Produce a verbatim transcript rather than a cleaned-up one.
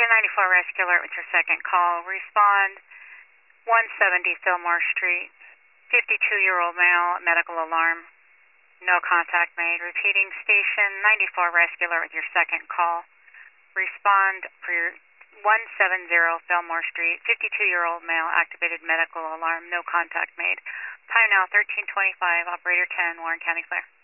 ninety-four Rescue Alert with your second call. Respond one seventy Fillmore Street. fifty-two-year-old male, medical alarm. No contact made. Repeating, station ninety-four Rescue Alert with your second call. Respond for your one seventy Fillmore Street. fifty-two-year-old male, activated medical alarm. No contact made. Time now thirteen twenty-five. Operator ten, Warren County Clear.